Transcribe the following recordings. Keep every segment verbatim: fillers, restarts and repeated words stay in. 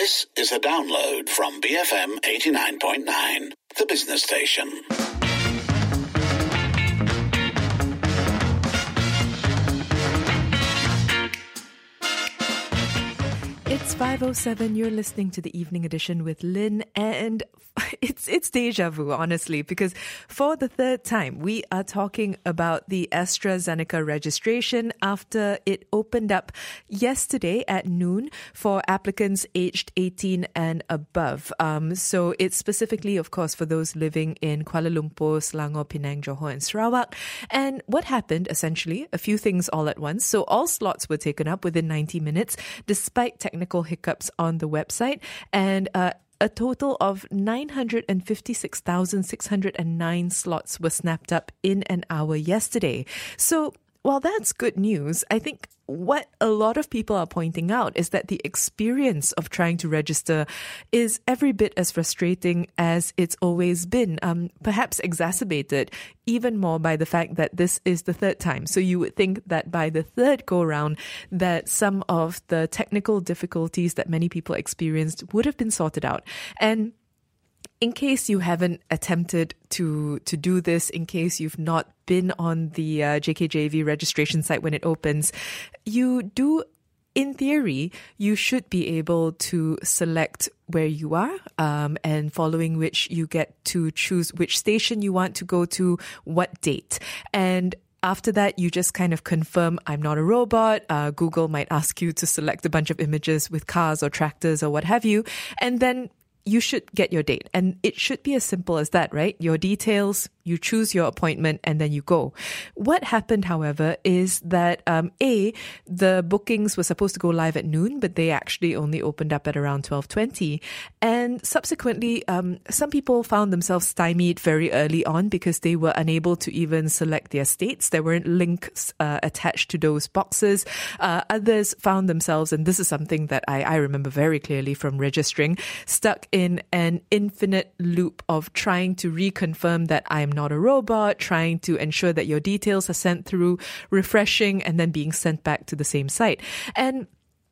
This is a download from B F M eighty-nine point nine, the business station. It's five oh seven. You're listening to the Evening Edition with Lynn, and it's it's deja vu, honestly, because for the third time, we are talking about the AstraZeneca registration after it opened up yesterday at noon for applicants aged eighteen and above. Um, so it's specifically, of course, for those living in Kuala Lumpur, Selangor, Penang, Johor, and Sarawak. And what happened, essentially, a few things all at once. So all slots were taken up within ninety minutes, despite technical hiccups on the website, and uh, a total of nine hundred fifty-six thousand six hundred nine slots were snapped up in an hour yesterday. So while that's good news, I think what a lot of people are pointing out is that the experience of trying to register is every bit as frustrating as it's always been, um, perhaps exacerbated even more by the fact that this is the third time. So you would think that by the third go-round that some of the technical difficulties that many people experienced would have been sorted out. And in case you haven't attempted to to do this, in case you've not been on the uh, J K J V registration site when it opens, you do, in theory, you should be able to select where you are, um, and following which you get to choose which station you want to go to, what date. And after that, you just kind of confirm, I'm not a robot. Uh, Google might ask you to select a bunch of images with cars or tractors or what have you. And then you should get your date. And it should be as simple as that, right? Your details, you choose your appointment, and then you go. What happened, however, is that, um, A, the bookings were supposed to go live at noon, but they actually only opened up at around twelve twenty. And subsequently, um, some people found themselves stymied very early on because they were unable to even select their states. There weren't links uh, attached to those boxes. Uh, others found themselves, and this is something that I, I remember very clearly from registering, stuck in an infinite loop of trying to reconfirm that I'm not a robot, trying to ensure that your details are sent through, refreshing, and then being sent back to the same site. And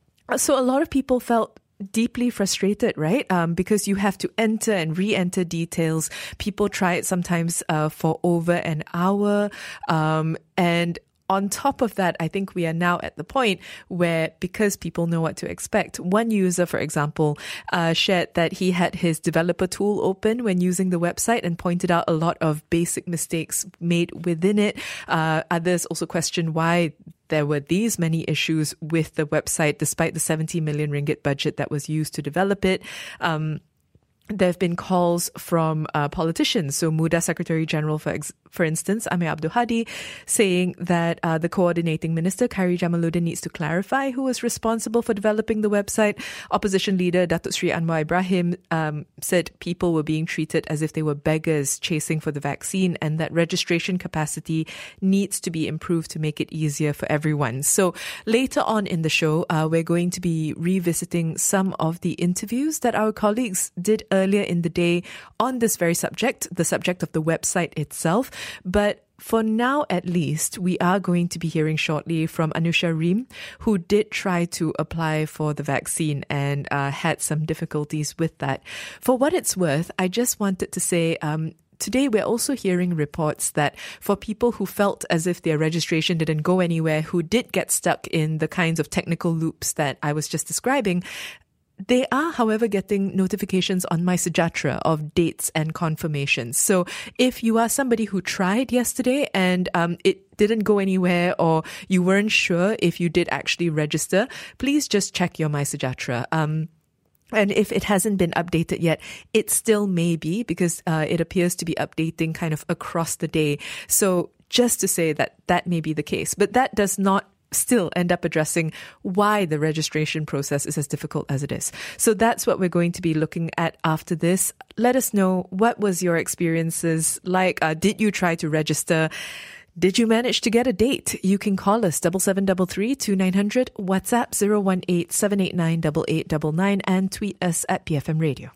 so a lot of people felt deeply frustrated, right? Um, because you have to enter and re-enter details. People try it sometimes uh, for over an hour. Um, and On top of that, I think we are now at the point where, because people know what to expect, one user, for example, uh, shared that he had his developer tool open when using the website and pointed out a lot of basic mistakes made within it. Uh, others also questioned why there were these many issues with the website, despite the seventy million ringgit budget that was used to develop it. Um, There have been calls from uh, politicians. So Muda Secretary General, for ex- for instance, Amir Abdul Hadi, saying that uh, the coordinating minister, Khairi Jamaluddin, needs to clarify who was responsible for developing the website. Opposition leader Datuk Sri Anwar Ibrahim um, said people were being treated as if they were beggars chasing for the vaccine, and that registration capacity needs to be improved to make it easier for everyone. So later on in the show, uh, we're going to be revisiting some of the interviews that our colleagues did earlier earlier in the day on this very subject, the subject of the website itself. But for now, at least, we are going to be hearing shortly from Anusha Reem, who did try to apply for the vaccine and uh, had some difficulties with that. For what it's worth, I just wanted to say, um, today, we're also hearing reports that for people who felt as if their registration didn't go anywhere, who did get stuck in the kinds of technical loops that I was just describing, they are, however, getting notifications on MySejahtera of dates and confirmations. So if you are somebody who tried yesterday and um, it didn't go anywhere, or you weren't sure if you did actually register, please just check your MySejahtera. Um, And if it hasn't been updated yet, it still may be, because uh, it appears to be updating kind of across the day. So just to say that that may be the case. But that does not still end up addressing why the registration process is as difficult as it is. So that's what we're going to be looking at after this. Let us know, what was your experiences like? Uh, did you try to register? Did you manage to get a date? You can call us seven seven three three, two nine zero zero, WhatsApp zero one eight, seven eight nine, eight eight nine nine, and tweet us at B F M Radio.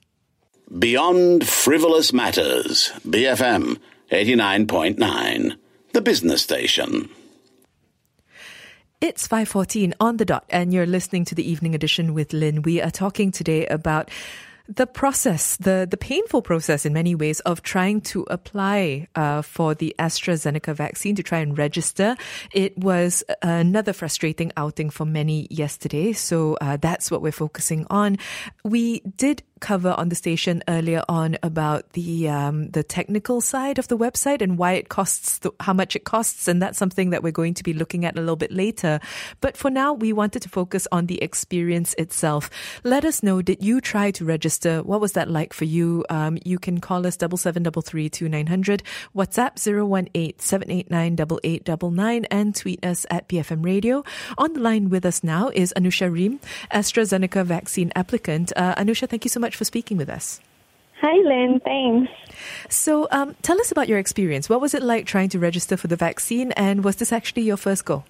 Beyond Frivolous Matters, B F M eighty-nine point nine, the business station. It's five fourteen on the dot, and you're listening to the Evening Edition with Lynn. We are talking today about the process, the, the painful process in many ways of trying to apply uh, for the AstraZeneca vaccine, to try and register. It was another frustrating outing for many yesterday, so uh, that's what we're focusing on. We did cover on the station earlier on about the um, the technical side of the website and why it costs, the, how much it costs, and that's something that we're going to be looking at a little bit later. But for now, we wanted to focus on the experience itself. Let us know, did you try to register? What was that like for you? Um, you can call us double seven double three two nine hundred, WhatsApp zero one eight seven eight nine eight eight nine nine, and tweet us at B F M Radio. On the line with us now is Anusha Reem, AstraZeneca vaccine applicant. Uh, Anusha, thank you so much for speaking with us. Hi, Lynn. Thanks. So um, tell us about your experience. What was it like trying to register for the vaccine, and was this actually your first go?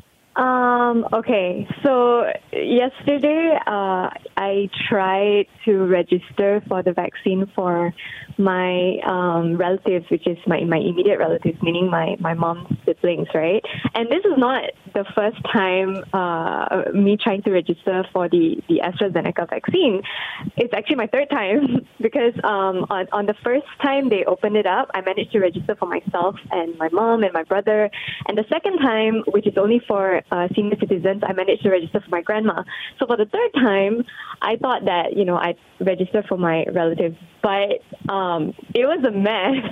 Um, okay, so yesterday uh, I tried to register for the vaccine for my um, relatives, which is my, my immediate relatives, meaning my, my mom's siblings, right? And this is not the first time uh, me trying to register for the, the AstraZeneca vaccine. It's actually my third time because um, on, on the first time they opened it up, I managed to register for myself and my mom and my brother. And the second time, which is only for Uh, senior citizens, I managed to register for my grandma. So for the third time, I thought that, you know, I'd register for my relatives, but um, it was a mess.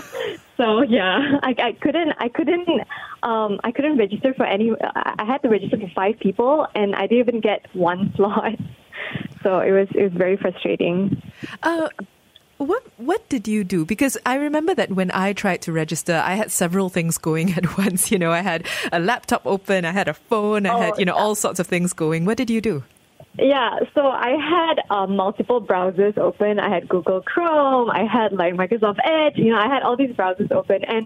So yeah, I, I couldn't, I couldn't, um, I couldn't register for any. I had to register for five people, and I didn't even get one slot. So it was, it was very frustrating. Uh, What what did you do? Because I remember that when I tried to register, I had several things going at once. You know, I had a laptop open, I had a phone, I oh, had, you know, yeah. all sorts of things going. What did you do? Yeah, so I had um, multiple browsers open. I had Google Chrome, I had like Microsoft Edge, you know, I had all these browsers open. And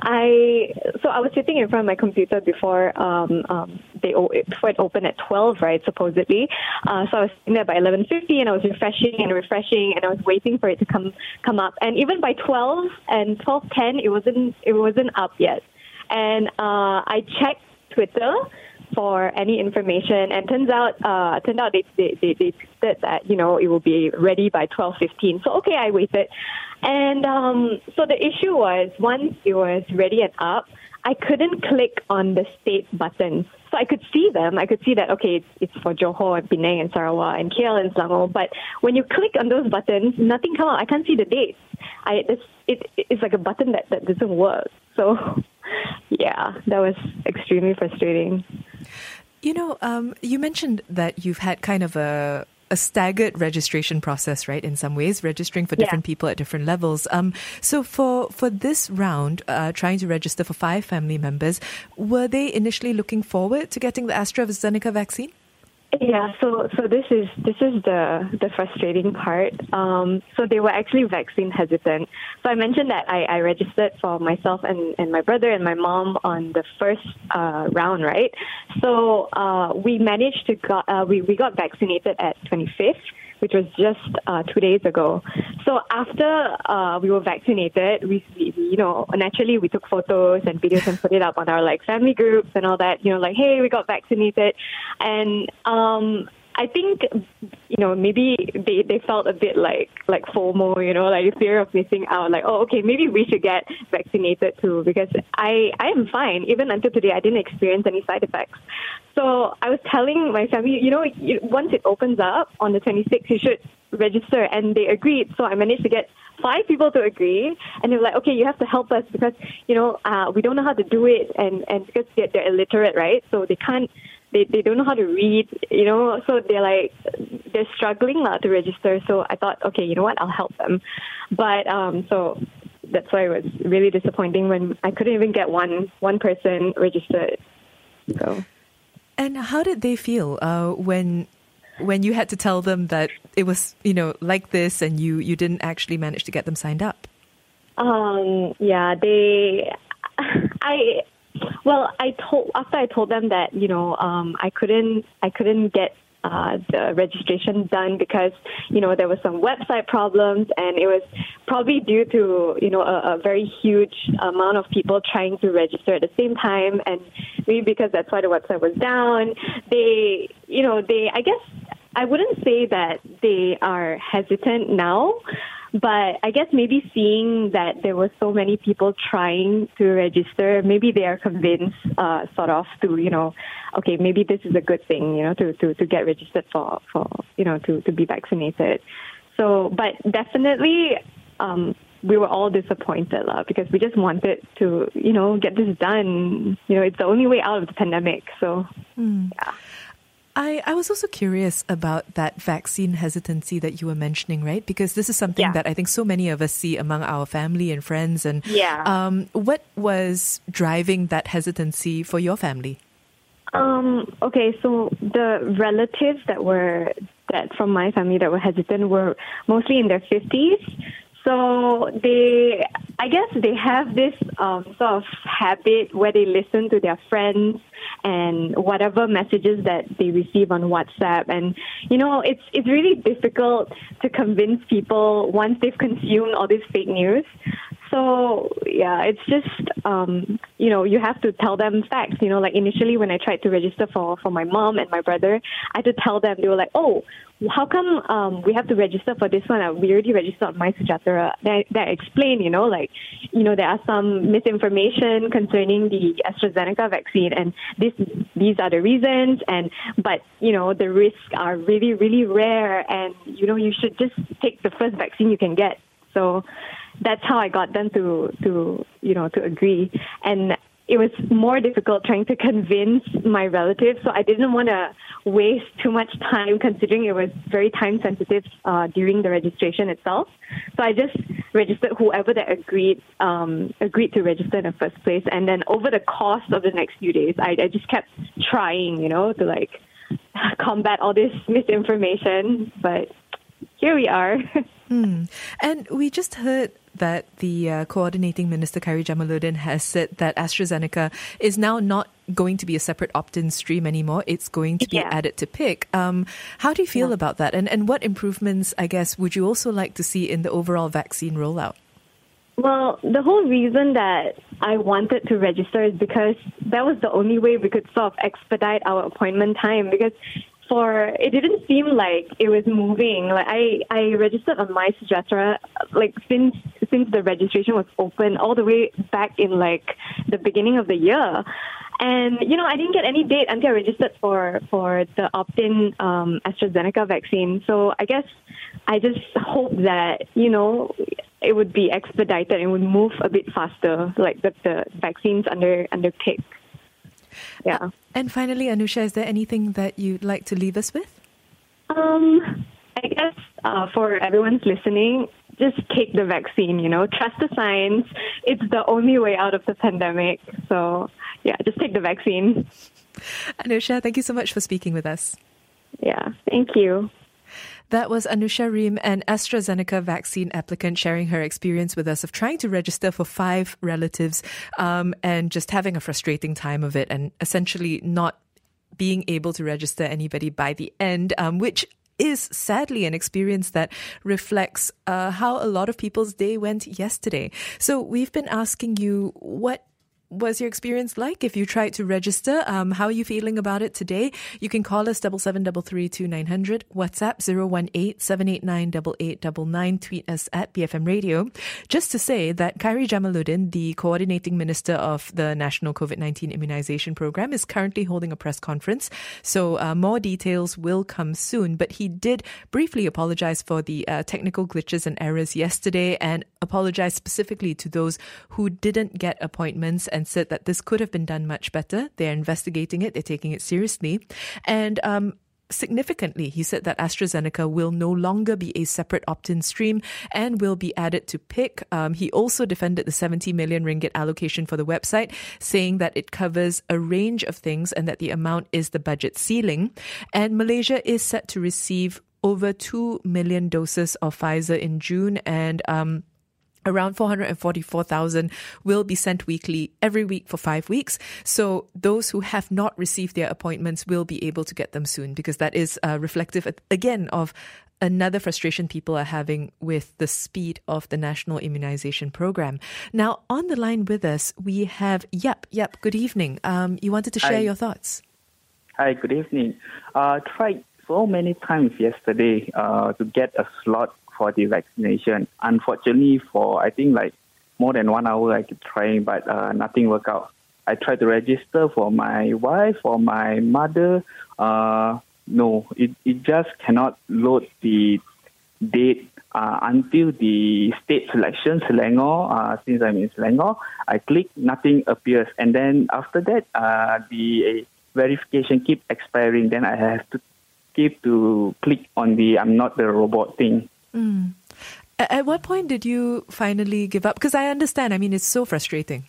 I, so I was sitting in front of my computer before um, um, they before it opened at twelve, right, supposedly. Uh, so I was sitting there by eleven fifty, and I was refreshing and refreshing, and I was waiting for it to come come up. And even by twelve and twelve ten, it wasn't it wasn't up yet. And uh, I checked Twitter for any information, and turns out, uh, turned out they they they, they said that, you know, it will be ready by twelve fifteen. So okay, I waited, and um, so the issue was once it was ready and up, I couldn't click on the state buttons. So I could see them. I could see that, okay, it's, it's for Johor and Penang and Sarawak and K L and Selangor. But when you click on those buttons, nothing comes out. I can't see the dates. I, it's, it, it's like a button that, that doesn't work. So, yeah, that was extremely frustrating. You know, um, you mentioned that you've had kind of a a staggered registration process, right, in some ways, registering for different yeah. people at different levels. Um, so for, for this round, uh, trying to register for five family members, were they initially looking forward to getting the AstraZeneca vaccine? Yeah, so so this is this is the the frustrating part. Um, so they were actually vaccine hesitant. So I mentioned that I, I registered for myself and, and my brother and my mom on the first uh, round, right? So uh, we managed to got uh, we we got vaccinated at twenty-fifth, which was just uh, two days ago. So after uh, we were vaccinated, we, we, you know, naturally we took photos and videos and put it up on our like family groups and all that, you know, like, hey, we got vaccinated. And um, I think, you know, maybe they, they felt a bit like like FOMO, you know, like fear of missing out, like, oh, okay, maybe we should get vaccinated too, because I, I am fine. Even until today, I didn't experience any side effects. So I was telling my family, you know, once it opens up on the twenty-sixth, you should register. And they agreed. So I managed to get five people to agree. And they were like, okay, you have to help us because, you know, uh, we don't know how to do it. And, and because they're, they're illiterate, right? So they can't, they, they don't know how to read, you know. So they're like, they're struggling uh, to register. So I thought, okay, you know what, I'll help them. But um, so that's why it was really disappointing when I couldn't even get one one person registered. So. And how did they feel uh, when when you had to tell them that it was, you know, like this, and you, you didn't actually manage to get them signed up? Um. Yeah. They. I. Well, I told after I told them that, you know, um, I couldn't I couldn't get uh, the registration done because, you know, there was some website problems, and it was probably due to, you know, a, a very huge amount of people trying to register at the same time, and maybe because that's why the website was down. They, you know, they, I guess, I wouldn't say that they are hesitant now, but I guess maybe seeing that there were so many people trying to register, maybe they are convinced, uh, sort of, to, you know, okay, maybe this is a good thing, you know, to, to, to get registered for, for you know, to, to be vaccinated. So, but definitely, um, we were all disappointed lah, because we just wanted to, you know, get this done. You know, it's the only way out of the pandemic. So, mm. yeah. I, I was also curious about that vaccine hesitancy that you were mentioning, right? Because this is something yeah. that I think so many of us see among our family and friends. And yeah. um, what was driving that hesitancy for your family? Um, okay, so the relatives that were that from my family that were hesitant were mostly in their fifties. So they, I guess they have this um, sort of habit where they listen to their friends and whatever messages that they receive on WhatsApp. And, you know, it's it's really difficult to convince people once they've consumed all this fake news. So, yeah, it's just, um, you know, you have to tell them facts. You know, like initially when I tried to register for, for my mom and my brother, I had to tell them, they were like, oh, how come um, we have to register for this one? Uh, we already registered on MySejahtera. That, that explained, you know, like, you know, there are some misinformation concerning the AstraZeneca vaccine, and this these are the reasons. And but, you know, the risks are really, really rare, and, you know, you should just take the first vaccine you can get. So that's how I got them to, to you know, to agree. And it was more difficult trying to convince my relatives, so I didn't want to waste too much time considering it was very time sensitive uh, during the registration itself. So I just registered whoever that agreed um, agreed to register in the first place, and then over the course of the next few days, I, I just kept trying, you know, to like combat all this misinformation. But here we are. Mm. And we just heard that the uh, coordinating minister, Khairy Jamaluddin, has said that AstraZeneca is now not going to be a separate opt-in stream anymore. It's going to be yeah. added to PIC. Um, how do you feel yeah. about that? And, and what improvements, I guess, would you also like to see in the overall vaccine rollout? Well, the whole reason that I wanted to register is because that was the only way we could sort of expedite our appointment time, because for it didn't seem like it was moving. Like I, I registered on MySejahtera like since since the registration was open all the way back in like the beginning of the year. And, you know, I didn't get any date until I registered for, for the opt-in um, AstraZeneca vaccine. So I guess I just hope that, you know, it would be expedited and would move a bit faster, like the, the vaccines under, under PIC. Yeah. Uh, and finally, Anusha, is there anything that you'd like to leave us with? Um, I guess uh, for everyone's listening, just take the vaccine, you know, trust the science. It's the only way out of the pandemic. So, yeah, just take the vaccine. Anusha, thank you so much for speaking with us. Yeah, thank you. That was Anusha Reem, an AstraZeneca vaccine applicant, sharing her experience with us of trying to register for five relatives um, and just having a frustrating time of it, and essentially not being able to register anybody by the end, um, which is sadly an experience that reflects uh, how a lot of people's day went yesterday. So we've been asking you, what was your experience like if you tried to register? Um, how are you feeling about it today? You can call us seven seven three three two nine zero zero, WhatsApp zero one eight seven eight nine eight eight nine nine, tweet us at B F M Radio. Just to say that Khairy Jamaluddin, the coordinating minister of the National COVID nineteen Immunization Program, is currently holding a press conference. So uh, more details will come soon. But he did briefly apologize for the uh, technical glitches and errors yesterday, and apologize specifically to those who didn't get appointments, and said that this could have been done much better. They're investigating it. They're taking it seriously. And um, significantly, he said that AstraZeneca will no longer be a separate opt-in stream and will be added to PIC. Um, he also defended the seventy million ringgit allocation for the website, saying that it covers a range of things and that the amount is the budget ceiling. And Malaysia is set to receive over two million doses of Pfizer in June, and um, Around four hundred forty-four thousand will be sent weekly every week for five weeks. So those who have not received their appointments will be able to get them soon, because that is uh, reflective, again, of another frustration people are having with the speed of the National Immunization Program. Now, on the line with us, we have Yap. Yap, good evening. Um, you wanted to share Hi. your thoughts. Hi, good evening. I uh, tried so many times yesterday uh, to get a slot for the vaccination. Unfortunately, for I think like more than one hour I keep trying, but uh, nothing worked out. I tried to register for my wife, for my mother. Uh, no, it, it just cannot load the date uh, until the state selection, Selangor. Uh, since I'm in Selangor, I click, nothing appears. And then after that, uh, the uh, verification keep expiring. Then I have to keep to click on the I'm not the robot thing. Mm. At what point did you finally give up? Because I understand, I mean, it's so frustrating.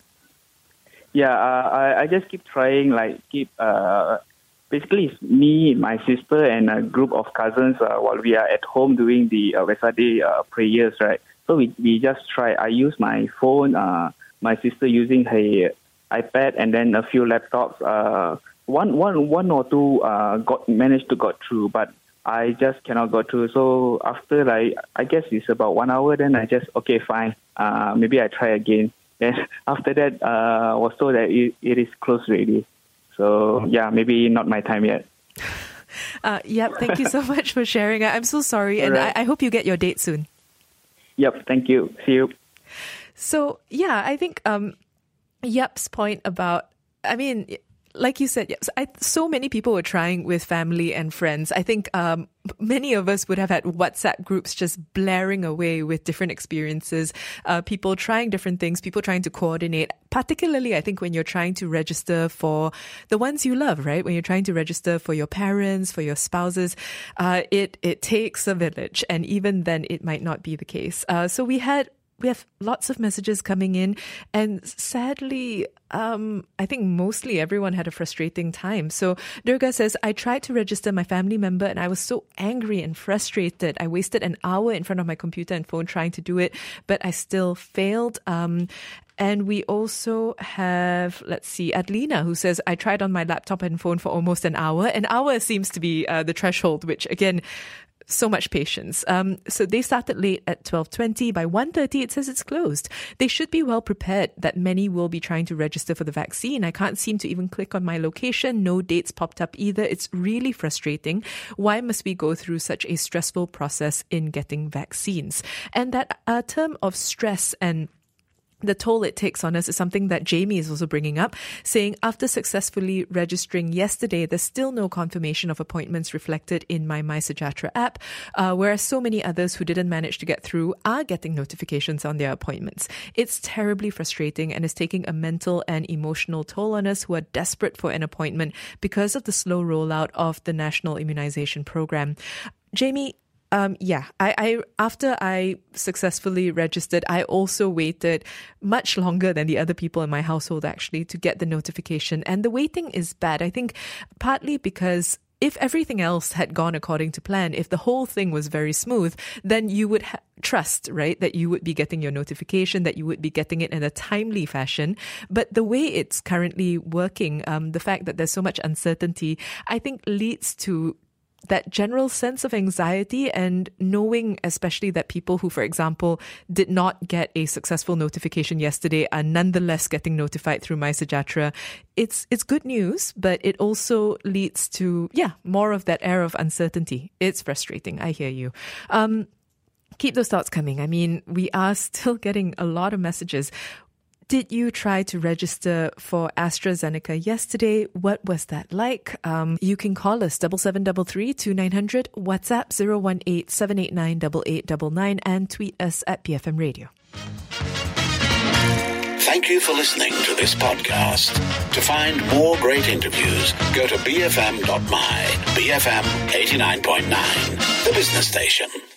Yeah, uh, I, I just keep trying, like, keep, uh, basically it's me, my sister, and a group of cousins uh, while we are at home doing the uh, Vesak Day uh, prayers, right? So we, we just try. I use my phone, uh, my sister using her iPad, and then a few laptops. Uh, one, one, one or two uh, got managed to got through, but I just cannot go through. So after, like, I guess it's about one hour, then I just, okay, fine. Uh, maybe I try again. Then after that, uh, I was told that it, it is closed already. So, yeah, maybe not my time yet. Uh, yep, thank you so much for sharing. I'm so sorry, and right. I, I hope you get your date soon. Yep, thank you. See you. So, yeah, I think um, Yap's point about, I mean, like you said, I, so many people were trying with family and friends. I think um, many of us would have had WhatsApp groups just blaring away with different experiences, uh, people trying different things, people trying to coordinate, particularly I think when you're trying to register for the ones you love, right? When you're trying to register for your parents, for your spouses, uh, it, it takes a village. And even then, it might not be the case. Uh, so we had We have lots of messages coming in, and sadly, um, I think mostly everyone had a frustrating time. So Durga says, I tried to register my family member and I was so angry and frustrated. I wasted an hour in front of my computer and phone trying to do it, but I still failed. Um, and we also have, let's see, Adelina, who says, I tried on my laptop and phone for almost an hour. An hour seems to be uh, the threshold, which again, so much patience. Um, so they started late at twelve twenty. By one thirty, it says it's closed. They should be well prepared that many will be trying to register for the vaccine. I can't seem to even click on my location. No dates popped up either. It's really frustrating. Why must we go through such a stressful process in getting vaccines? And that uh, term of stress and the toll it takes on us is something that Jamie is also bringing up, saying after successfully registering yesterday, there's still no confirmation of appointments reflected in my MySejahtera app, uh, whereas so many others who didn't manage to get through are getting notifications on their appointments. It's terribly frustrating and is taking a mental and emotional toll on us who are desperate for an appointment because of the slow rollout of the National Immunization Program. Jamie, Um, yeah, I, I after I successfully registered, I also waited much longer than the other people in my household actually to get the notification. And the waiting is bad. I think partly because if everything else had gone according to plan, if the whole thing was very smooth, then you would ha- trust, right, that you would be getting your notification, that you would be getting it in a timely fashion. But the way it's currently working, um, the fact that there's so much uncertainty, I think leads to that general sense of anxiety and knowing especially that people who, for example, did not get a successful notification yesterday are nonetheless getting notified through MySejahtera. It's it's good news, but it also leads to, yeah, more of that air of uncertainty. It's frustrating. I hear you. Um, keep those thoughts coming. I mean, we are still getting a lot of messages. Did you try to register for AstraZeneca yesterday? What was that like? Um, you can call us seven seven three three, two nine zero zero, WhatsApp zero one eight, seven eight nine, eight eight nine nine, and tweet us at B F M Radio. Thank you for listening to this podcast. To find more great interviews, go to b f m dot my, B F M eighty-nine point nine, the business station.